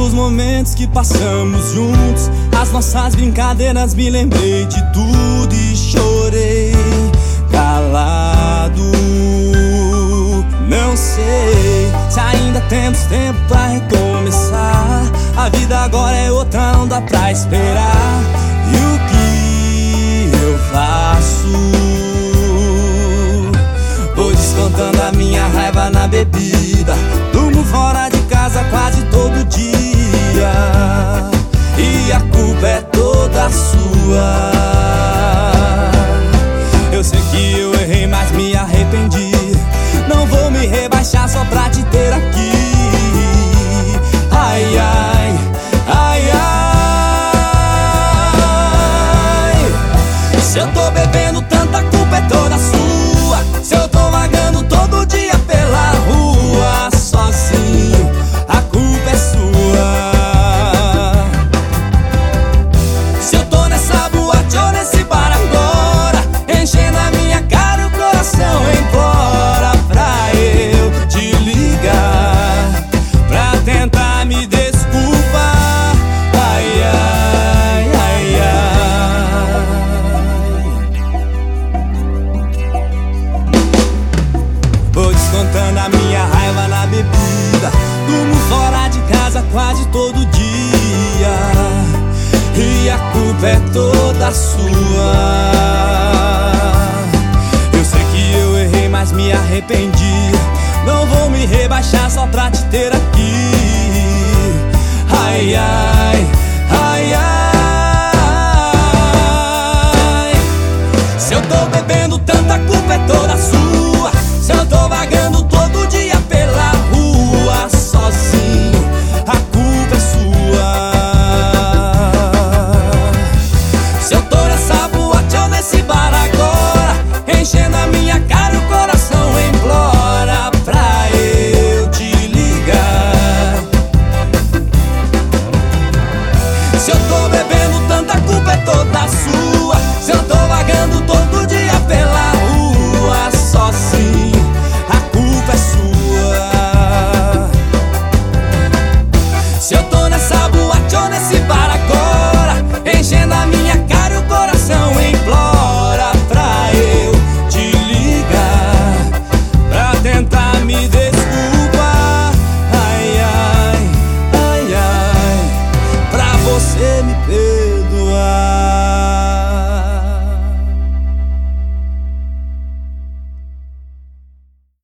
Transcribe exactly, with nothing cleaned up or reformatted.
dos momentos que passamos juntos, as nossas brincadeiras, me lembrei de tudo e chorei calado. Não sei se ainda temos tempo pra recomeçar. A vida agora é outra, não dá pra esperar. E o que eu faço? Vou descontando a minha raiva na bebida, durmo fora de casa quase todo dia, e a culpa é toda sua. Eu sei que eu errei, mas me arrependi. Não vou me rebaixar só pra te ter aqui. Ai, ai, ai, ai. Se eu tô bebendo, tanta culpa é toda sua. Se eu tô vagando todo dia pela rua sozinho, a culpa é sua. Se eu tô nessa boate ou nesse bar agora, enchendo a minha cara, o coração implora pra eu te ligar, pra tentar me desculpar. Ai, ai, ai, ai. Vou descontando a minha raiva na bebida, durmo fora de casa quase todo dia, e a culpa é toda sua. Eu sei que eu errei, mas me arrependi. Não vou me rebaixar só pra te ter aqui. Ai, ai, ai, ai. Se eu tô bebendo, tanta culpa é toda sua. Se eu tô vagando todo dia pela rua sozinho, a culpa é sua. Se eu tô nessa boate ou nesse bar agora, enchendo a minha cara, o coração implora pra eu te ligar. Se eu tô bebendo, tanta culpa é toda sua. Se eu tô vagando todo dia pela rua sozinho, a culpa é sua. Se eu tô nessa boate ou nesse bar agora, enchendo a minha cara, o coração implora pra eu te ligar, pra tentar me desculpar. Ai, ai, ai, ai, pra você me perdoar.